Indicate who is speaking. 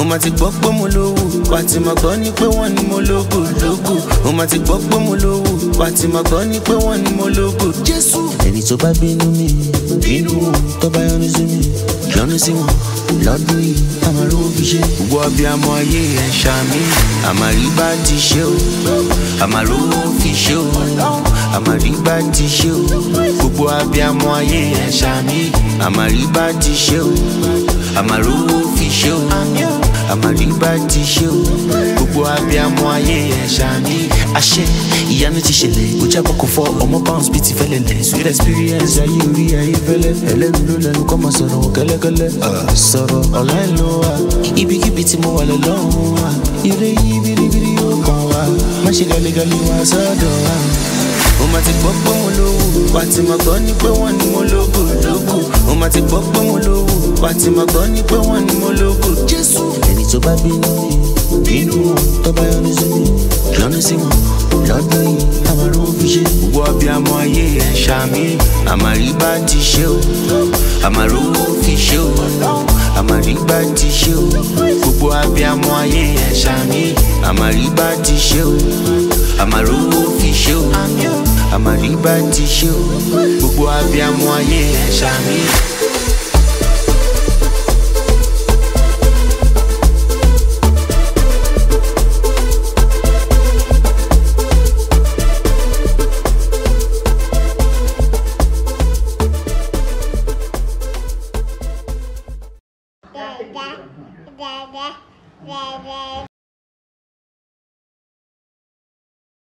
Speaker 1: ma ti gbọ́ pé mo lówó, wà tí ma gbọ́ ní pé wọ́n ní mo lógo. Ó ma ti gbọ́ pé mo lówó, wà tí ma gbọ́ ní pé wọ́n ní mo lógo. Jésù. Ẹni tó bá bínú mi, bínú wọn, tó bá yọ́nú sí mi, yọ́nú sí wọn. Lọ́dún yìí, a máa rówó fi ṣe. Gbogbo abiyamọ ayé ẹ̀ ṣàmì, àmàrí bá ti ṣe o, àmàrówó fi ṣe o, àmàrí bá ti ṣe o. Gbogbo abiyamọ ayé ẹ̀ ṣàmì, àmàrí bá ti ṣe o, àmàrówó fi ṣe o, àmàrí bá ti ṣe o. Gbogbo abiyamọ ayé ẹ̀ ṣàmì. Àṣẹ ìyanu ti ṣẹlẹ̀, kò jábọ̀ kò fọ ọmọ bounce bíi ti fẹ́lẹ̀lẹ̀. Sweet experience ayé orí ayé fẹ́lẹ́, ẹlẹ́nu ló lẹ́nu kọ́ máa sọ̀rọ̀ kẹ́lẹ́kẹ́lẹ́. Sọ̀rọ̀ ọ̀la ẹ̀ ló wà, ibikíbi tí mo wà lọ́lọ́run wà. Ire yìí biribiri yóò kàn wá, má ṣe gàlégàlé wá sọ́dọ̀ wa. Ó ma ti gbọ́ pé mo lówó, wà tí ma gbọ́ ní pé wọ́n ní mo lógo. Ó ma ti gbọ́ pé mo lówó, wà tí ma gbọ́ ní pé wọ́n ní mo lógo. Jésù. Ẹni tó bá bínú mi, bínú wọn, tó bá yọ́nú sí mi, yọ́nú sí wọn. Lọ́dún yìí, a máa rówó fi ṣe. Gbogbo abiyamọ ayé ẹ̀ ṣàmì, àmàrí bá ti ṣe o, àmàrówó fi ṣe o, àmàrí bá ti ṣe o. Gbogbo abiyamọ ayé ẹ̀ ṣàmì, àmàrí bá ti ṣe o, àmàrówó fi ṣe o, àmàrí bá ti ṣe o. Gbogbo abiyamọ ayé ẹ̀ ṣàmì.